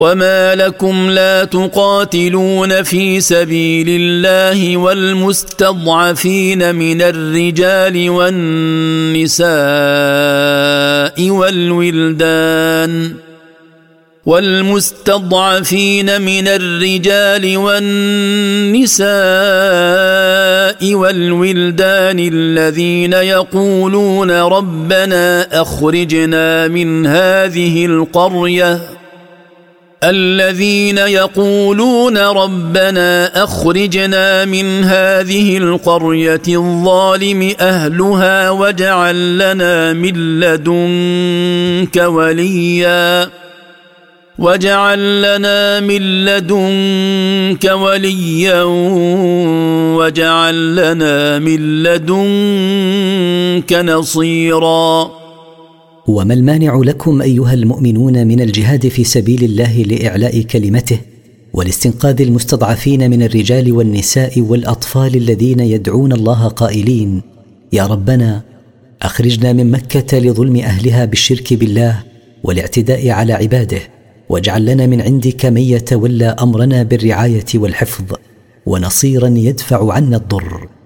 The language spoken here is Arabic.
وما لكم لا تقاتلون في سبيل الله والمستضعفين من الرجال والنساء والولدان الذين يقولون ربنا أخرجنا من هذه القرية الظالم أهلها واجعل لنا من لدنك وليا واجعل لنا من لدنك نصيرا. وما المانع لكم أيها المؤمنون من الجهاد في سبيل الله لإعلاء كلمته والاستنقاذ المستضعفين من الرجال والنساء والأطفال الذين يدعون الله قائلين يا ربنا أخرجنا من مكة لظلم أهلها بالشرك بالله والاعتداء على عباده، واجعل لنا من عندك من يتولى أمرنا بالرعاية والحفظ ونصيرا يدفع عنا الضر.